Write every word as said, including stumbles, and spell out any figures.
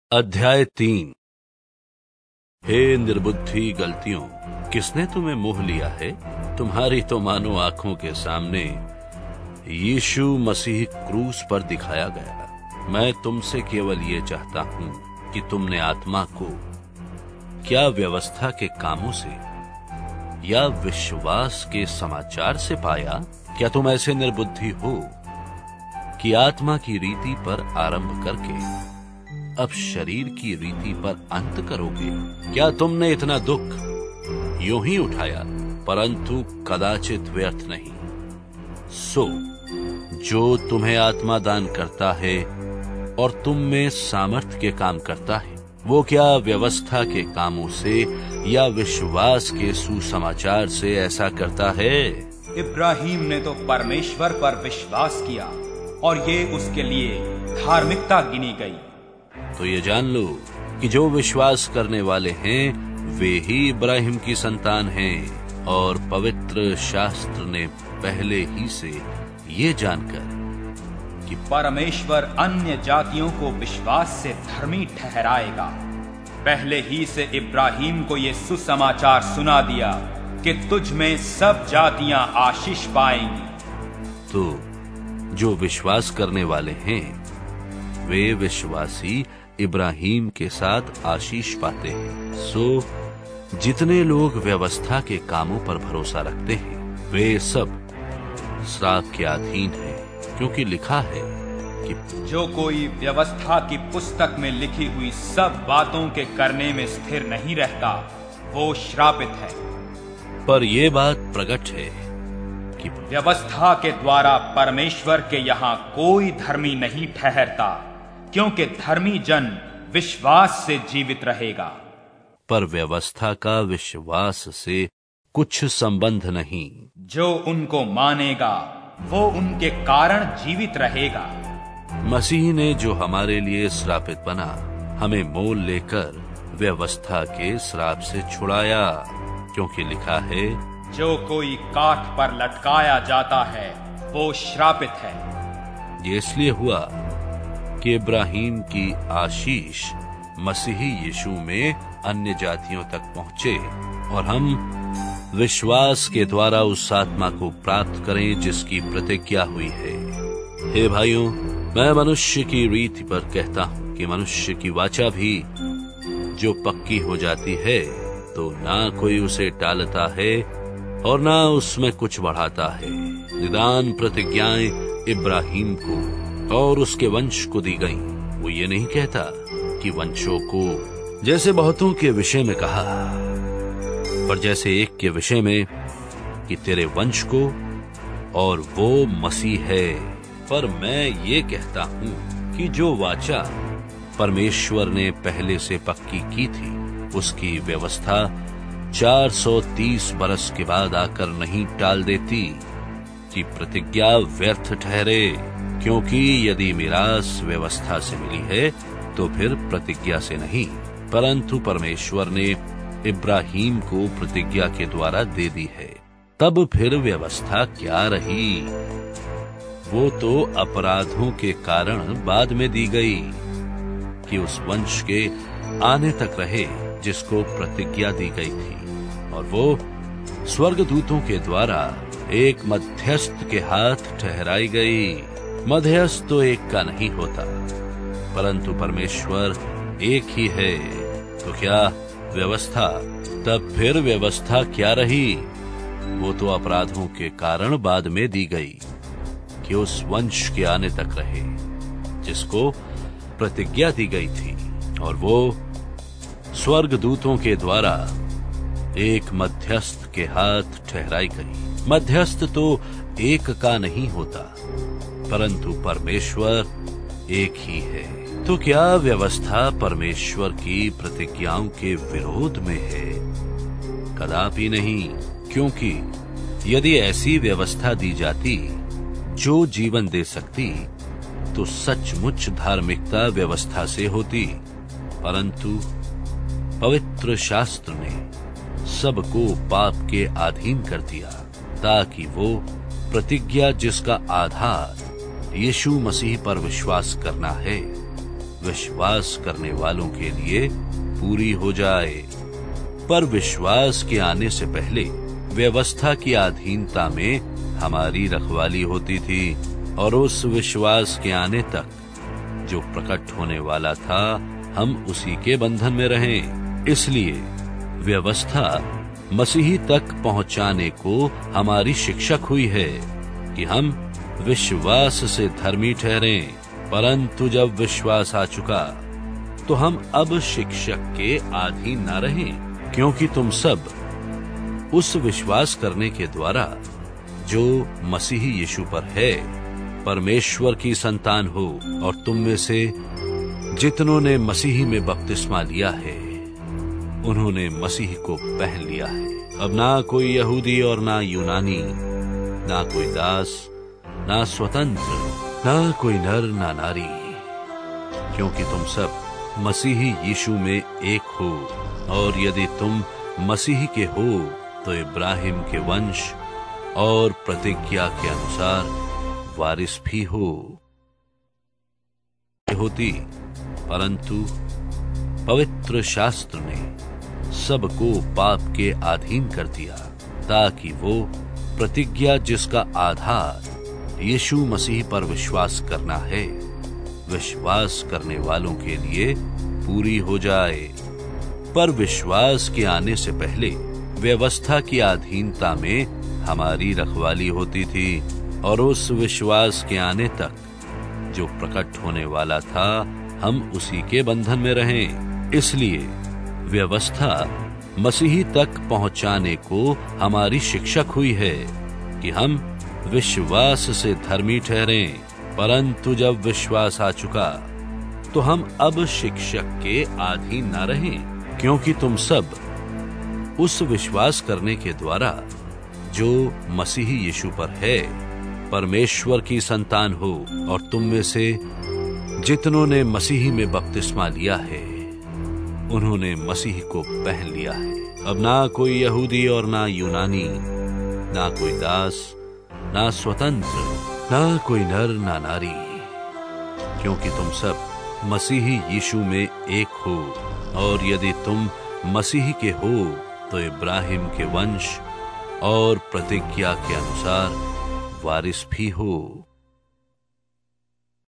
अध्याय तीन। हे निर्बुद्धि गलतियों, किसने तुम्हें मोह लिया है? तुम्हारी तो मानो आंखों के सामने यीशु मसीह क्रूस पर दिखाया गया। मैं तुमसे केवल ये चाहता हूं कि तुमने आत्मा को क्या व्यवस्था के कामों से या विश्वास के समाचार से पाया? क्या तुम ऐसे निर्बुद्धि हो कि आत्मा की रीति पर आरंभ करके अब शरीर की रीति पर अंत करोगे? क्या तुमने इतना दुख यूं ही उठाया, परंतु कदाचित व्यर्थ नहीं। सो जो तुम्हें आत्मा दान करता है और तुम में सामर्थ्य के काम करता है, वो क्या व्यवस्था के कामों से या विश्वास के सुसमाचार से ऐसा करता है? इब्राहिम ने तो परमेश्वर पर विश्वास किया और ये उसके लिए धार्मिकता गिनी गई। तो ये जान लो कि जो विश्वास करने वाले हैं वे ही इब्राहिम की संतान हैं। और पवित्र शास्त्र ने पहले ही से ये जानकर कि परमेश्वर अन्य जातियों को विश्वास से धर्मी ठहराएगा, पहले ही से इब्राहिम को ये सुसमाचार सुना दिया कि तुझ में सब जातियां आशीष पाएंगी। तो जो विश्वास करने वाले हैं वे विश्वासी इब्राहिम के साथ आशीष पाते हैं। सो जितने लोग व्यवस्था के कामों पर भरोसा रखते हैं वे सब श्राप के अधीन हैं, क्योंकि लिखा है कि जो कोई व्यवस्था की पुस्तक में लिखी हुई सब बातों के करने में स्थिर नहीं रहता वो श्रापित है। पर यह बात प्रकट है कि व्यवस्था के द्वारा परमेश्वर के यहाँ कोई धर्मी नहीं ठहरता, क्योंकि धर्मी जन विश्वास से जीवित रहेगा। पर व्यवस्था का विश्वास से कुछ संबंध नहीं। जो उनको मानेगा वो उनके कारण जीवित रहेगा। मसीह ने जो हमारे लिए श्रापित बना, हमें मोल लेकर व्यवस्था के श्राप से छुड़ाया, क्योंकि लिखा है जो कोई काठ पर लटकाया जाता है वो श्रापित है। ये इसलिए हुआ कि इब्राहिम की आशीष मसीही यीशु में अन्य जातियों तक पहुंचे और हम विश्वास के द्वारा उस आत्मा को प्राप्त करें जिसकी प्रतिज्ञा हुई है। हे भाइयों, मैं मनुष्य की रीति पर कहता हूं कि मनुष्य की वाचा भी जो पक्की हो जाती है तो ना कोई उसे टालता है और ना उसमें कुछ बढ़ाता है। निदान प्रतिज्ञाएं इब्राहिम को और उसके वंश को दी गईं। वो ये नहीं कहता कि वंशों को, जैसे बहुतों के विषय में कहा, पर जैसे एक के विषय में कि तेरे वंश को, और वो मसीह है। पर मैं ये कहता हूं कि जो वाचा परमेश्वर ने पहले से पक्की की थी उसकी व्यवस्था चार सौ तीस बरस के बाद आकर नहीं टाल देती कि प्रतिज्ञा व्यर्थ ठहरे, क्योंकि यदि मिरास व्यवस्था से मिली है तो फिर प्रतिज्ञा से नहीं, परंतु परमेश्वर ने इब्राहिम को प्रतिज्ञा के द्वारा दे दी है। तब फिर व्यवस्था क्या रही? वो तो अपराधों के कारण बाद में दी गई कि उस वंश के आने तक रहे जिसको प्रतिज्ञा दी गई थी, और वो स्वर्गदूतों के द्वारा एक मध्यस्थ के हाथ ठहराई गई। मध्यस्थ तो एक का नहीं होता, परंतु परमेश्वर एक ही है। तो क्या व्यवस्था? तब फिर व्यवस्था क्या रही? वो तो अपराधों के कारण बाद में दी गई कि उस वंश के आने तक रहे जिसको प्रतिज्ञा दी गई थी, और वो स्वर्गदूतों के द्वारा एक मध्यस्थ के हाथ ठहराई गई। मध्यस्थ तो एक का नहीं होता, परंतु परमेश्वर एक ही है। तो क्या व्यवस्था परमेश्वर की प्रतिज्ञाओं के विरोध में है? कदापि नहीं, क्योंकि यदि ऐसी व्यवस्था दी जाती जो जीवन दे सकती तो सचमुच धार्मिकता व्यवस्था से होती, परंतु पवित्र शास्त्र ने सबको पाप के अधीन कर दिया ताकि वो प्रतिज्ञा जिसका आधार यीशु मसीह पर विश्वास करना है विश्वास करने वालों के लिए पूरी हो जाए। पर विश्वास के आने से पहले व्यवस्था की अधीनता में हमारी रखवाली होती थी, और उस विश्वास के आने तक जो प्रकट होने वाला था हम उसी के बंधन में रहें। इसलिए व्यवस्था मसीही तक पहुंचाने को हमारी शिक्षक हुई है कि हम विश्वास से धर्मी ठहरें। परंतु जब विश्वास आ चुका तो हम अब शिक्षक के अधीन न रहें, क्योंकि तुम सब उस विश्वास करने के द्वारा जो मसीही यीशु पर है परमेश्वर की संतान हो। और तुम में से जितनों ने मसीही में बपतिस्मा लिया है उन्होंने मसीह को पहन लिया है। अब ना कोई यहूदी और ना यूनानी, ना कोई दास ना स्वतंत्र, ना कोई नर ना नारी, क्योंकि तुम सब मसीही यीशु में एक हो। और यदि तुम मसीही के हो तो इब्राहिम के वंश और प्रतिज्ञा के अनुसार वारिस भी हो होती। परंतु पवित्र शास्त्र ने सबको पाप के अधीन कर दिया, ताकि वो प्रतिज्ञा जिसका आधार यीशु मसीह पर विश्वास करना है, विश्वास करने वालों के लिए पूरी हो जाए। पर विश्वास के आने से पहले व्यवस्था की अधीनता में हमारी रखवाली होती थी, और उस विश्वास के आने तक जो प्रकट होने वाला था हम उसी के बंधन में रहें। इसलिए व्यवस्था मसीही तक पहुंचाने को हमारी शिक्षक हुई है कि हम विश्वास से धर्मी ठहरें। परंतु जब विश्वास आ चुका तो हम अब शिक्षक के अधीन न रहें, क्योंकि तुम सब उस विश्वास करने के द्वारा जो मसीही यीशु पर है परमेश्वर की संतान हो। और तुम में से जितनों ने मसीही में बपतिस्मा लिया है उन्होंने मसीह को पहन लिया है। अब ना कोई यहूदी और ना यूनानी, ना कोई दास ना स्वतंत्र, ना कोई नर ना नारी, क्योंकि तुम सब मसीही यीशु में एक हो। और यदि तुम मसीह के हो तो इब्राहिम के वंश और प्रतिज्ञा के अनुसार वारिस भी हो।